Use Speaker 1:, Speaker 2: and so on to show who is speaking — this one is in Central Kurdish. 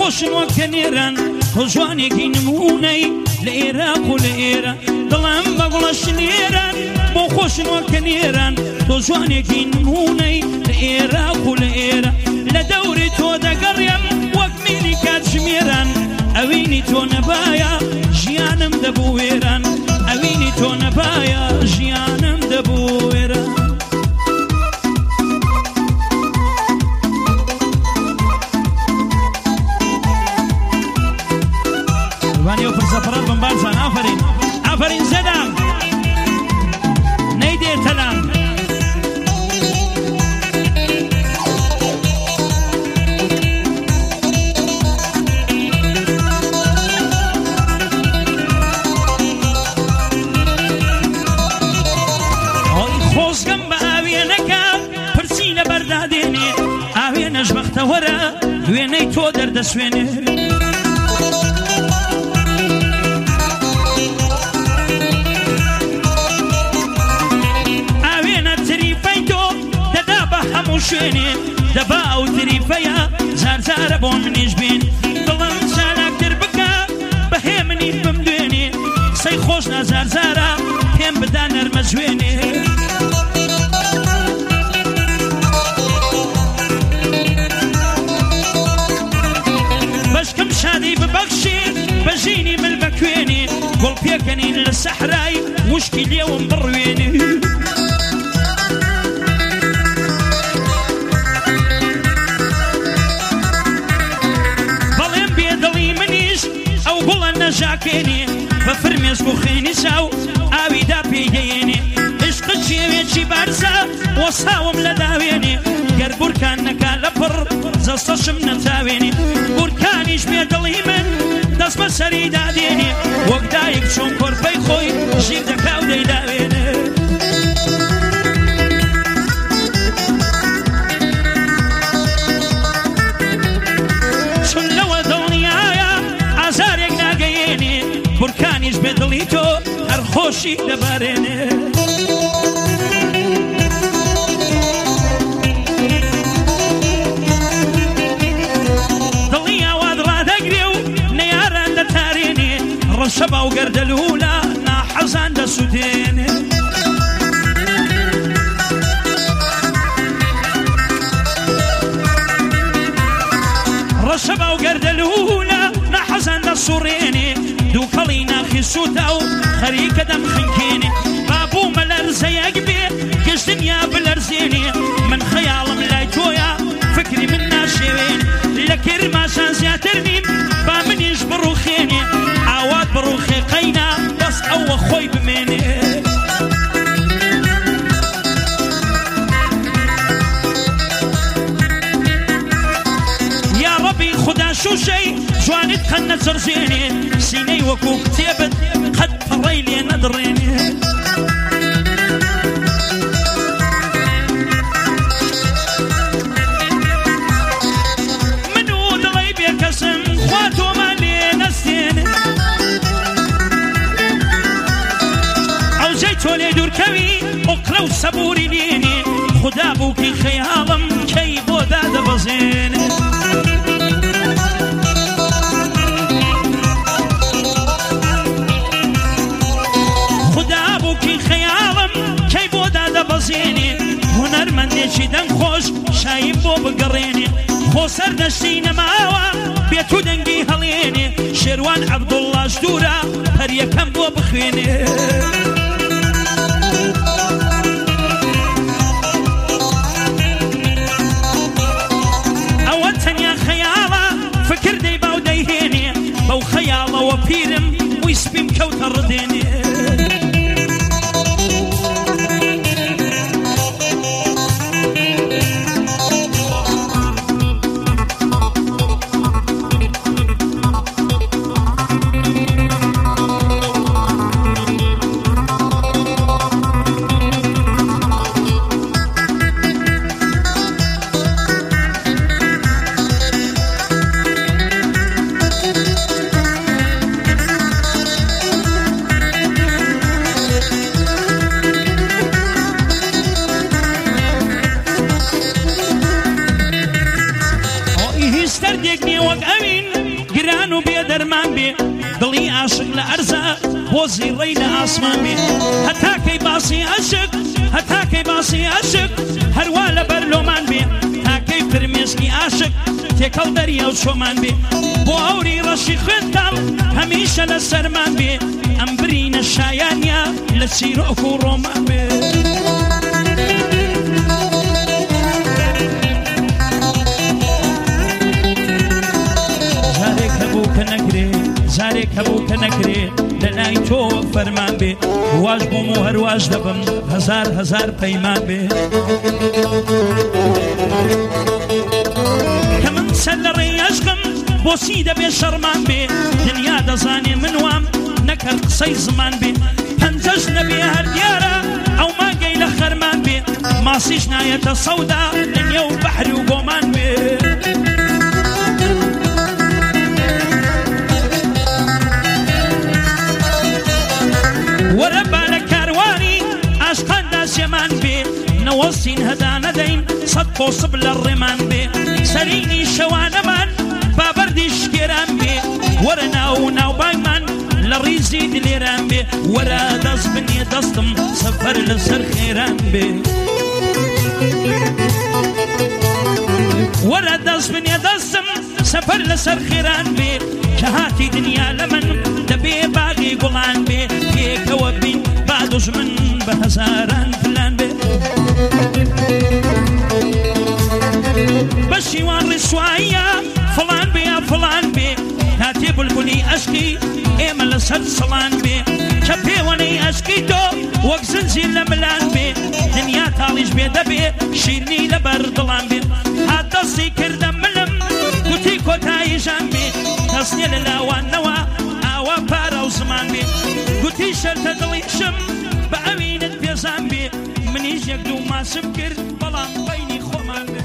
Speaker 1: خۆشن وەکە نێران تۆ جوانێکی نمونەی لە عێراق و لە ئێرە دڵم بە گوڵەش نێران بۆ خۆشن وەکە نێران تۆ جوانێکی نمونەی لە عێراق و لە ئێرە لە دەوری تۆ دەگەڕێم وەک میلی کاتژمێران ئەوینی تۆ نەبایە ژیانم دەبوو وێران ئەوینی تۆ نەبایە ژیانم دەبوو وێران وانيو فرزفرات بمبارزان آفرين آفرين زدام نيدي تلام هاي خوزقم بآوينكا پرسي لبرداديني آوينش بختورا ويني تو دردسويني شوێنێ دەبا ئەو تریفەیە زارزارە بۆ منیش بین دڵم چالاکتر بکە بەهێ منیت بم دوێنێ قسەی خۆش نازارزارە پێم بدا نەرمە جوێنێ بەشکم شادی ببەخشێ بەژینی مل بەکوێنێ گوڵ پێکەنین لە سەحرای وشکی لێوم بڕوێنێ نەژاکێنێ بە فرمێسک و خێنی چاو ئاویدا پێیدەێنێ عشقت شێوێکی بارزە وەساوم لە داوێنێ گەر بورکان نەکا لە پڕ جەستەشم نەتاوێنێ بورکانیش بێ دڵی من دەست بە سەری دادێنێ وەک دایک چۆن کۆرپەی خۆی ژیر دەکا و دەیداوێنێ چون لەوە دڵنیایە ئازارێک ناگەیێنێ بورکانیش بێ دڵی تۆ هەر خۆشی دەبارێنێ دڵی ئاواد ڕادەگرێ و نەیاران دەتارێنێ ڕەشەبا و گەردەلوولە ناحەزان دەسووتێنێ ڕەشەبا و گەردەلوولە ناحەزان دەسوڕێنێ دووکەڵی ناخی سووتە و خەریکە دەم خنکێنێ بابوومە لەرزەیەک بێ گشتنیا بلەرزێنێ من خەیاڵم لای تۆیە فکری من ناشێوێنێ لە کرماشان زیاتر نیم با منیش بڕوخێنێ ئاوات بڕوخێ قەینا بەس ئەوە خۆی بمێنێ یا ڕەبی خودا شوشەی جوانت خەنە جەرجێنێ سینەی وەکو کتێبت قەت پەڕەی لێ نەدڕێنێ من و دڵی بێکەسم خوا تۆمان لێ نەستێنێ ئەوجەی تۆ لێ دوورکەوی ئۆقرە و سەبووری لێنێ خودا بووکی خەیاڵم کەی بۆ دادەبەزێنێ هونەرمەندێکی دەنگ خۆش شایم بۆ بگەڕێنێ خۆ سەردەشتی نەماوە بێت و دەنگی هەڵێنێ شێروان عەبدوڵڵاش دوورە هەریەکەم بۆ بخوێنێ ئەوە تەنیا خەیاڵە فکر دەی باو دەیهێنێ بەو خەیاڵەوە پیرم وی سپیم کەوتە ڕدێنێ لە ئەرزە بۆ زیڕەی لە ئاسمان بێ هەتاکەی باسی عەشق هەتاکەی باسی عەشق هەروە لە بەر لۆمان بێ تاکەی فرمێسکی عاشق تێکەڵ دەریە و چۆمان بێ بۆ هەوری ڕەشی خوێندتاڵ هەمیشە لە سەرمان بێ ئەم برینە شایانە لە چیرۆک و ڕۆمان بێ زارێک هەبوو کە نەکرێ لە لای تۆ فەرمان بێ واش بووم و هەرواش دەبم هەزار هەزار پەیمان بێ کە من سەر لە ڕێی عەشقم بۆچی دەبێ شەڕمان بێ دنیا دەزانێ من وام نەکرد قسەی زمان بێ پەنجەش نەبێ هەر دیارە ئەو ماگەی لە خەرمان بێ ماسیش نایەتە سەودا لە نێو بەحری و گۆمان بێ وەرە با لە کاروانی عاشقاندا سێمان بێ نەوەستین هەدا نەدەین سەد پۆسب لە ڕێمان بێ سەرینی شەوانەمان بابەردی شکێران بێ وەرە ناو ناوبانگمان لە ڕیزی دلێران بێ وەرە دەست بنێ دەستم سەفەر لەسەر خێران بێ وەرە دەست بنێ دەستم سەفەر لەسەر خێران بێ کە هاتی دنیا لە من دەبێ باغی گوڵان بێ پێکەوە بین با دوژمن بە هەزاران فلان بێ بە شیوان ڕیسواییە فڵان بێ یا فڵان بێ کاتێ بولبولی عەشقی ئێمە لەسەر سەڵان بێ کە پێوەنەی عەشقی تۆ وەک زنجیر لە ملان بێ دنیا تاڵیش بێ دەبێ شیرنی لەبەر دڵان بێ هات دەستی کردە ملم گوتی کۆتایی ژان بێ کەسنێ لە لاوانەوە ئاوا پارە و زمان بێ گوتی شەرتە دڵیشم بە ئەوینت پێزان بێ منیش یەک دوو ماسم کرد بەڵام بەینی خۆمان بێ